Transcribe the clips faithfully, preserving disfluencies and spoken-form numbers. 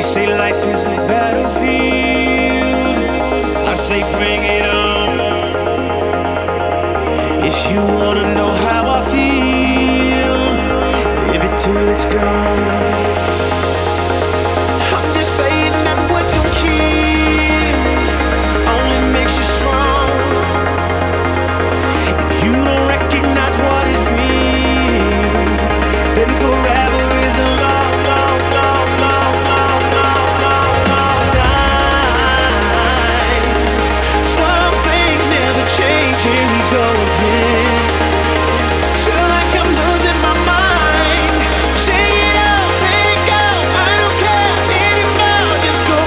say life is a battlefield. I say bring it on. If you wanna know how I feel, live it till it's gone. I'm just saying that what don't kill only makes you strong. If you don't recognize what is real, then forever is a long, long, long, long, long, long, long, long time. Some things never change. Here we go again. Feel like I'm losing my mind. Shake it up, let it go. I don't care anymore. Just go.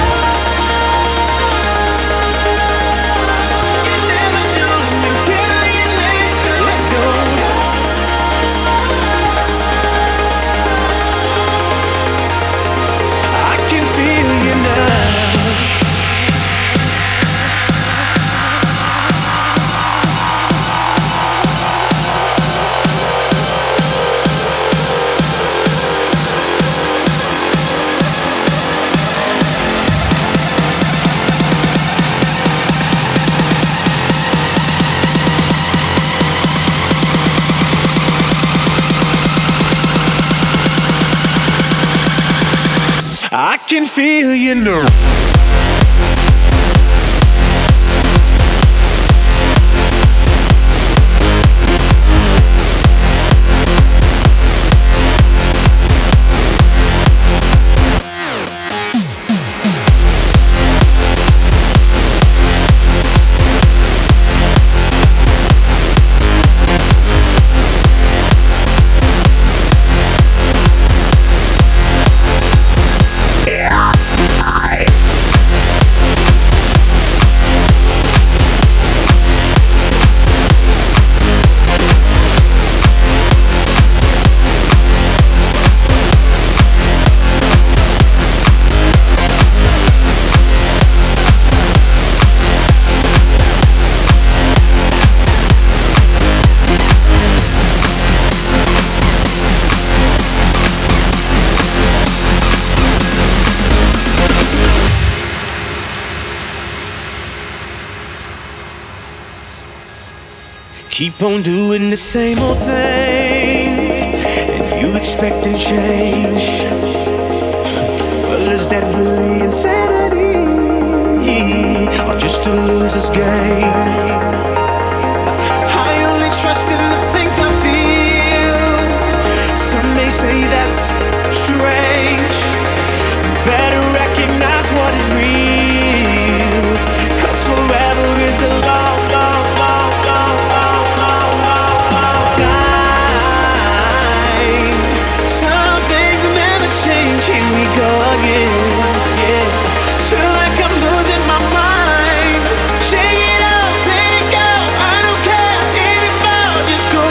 You never know until you let go. Let's go. I can feel you now. I can feel you now. Keep on doing the same old thing, and you expecting change. Well, is that really insanity, or just a loser's game? I only trust in the things I feel. Some may say that's strange. You better recognize what is real, 'cause forever is a long, long, long, long, long, long, long, long time. Some things never change. Here we go again. Yeah, feel like I'm losing my mind. Shake it up, let it go. I don't care anymore. Just go.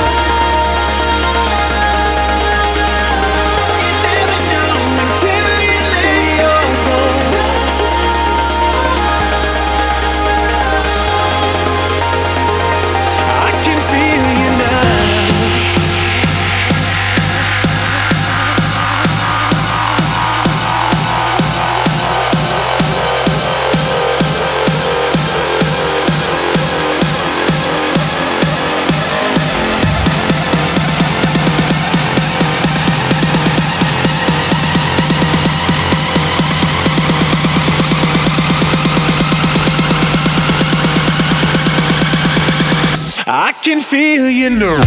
You never know until you let go. I can feel you now. I can feel you now.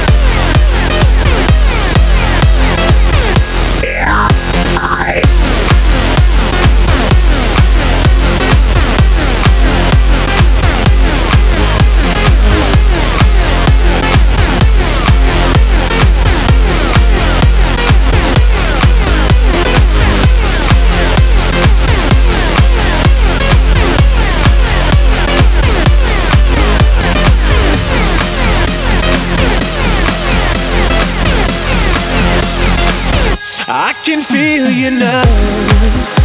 I feel you now.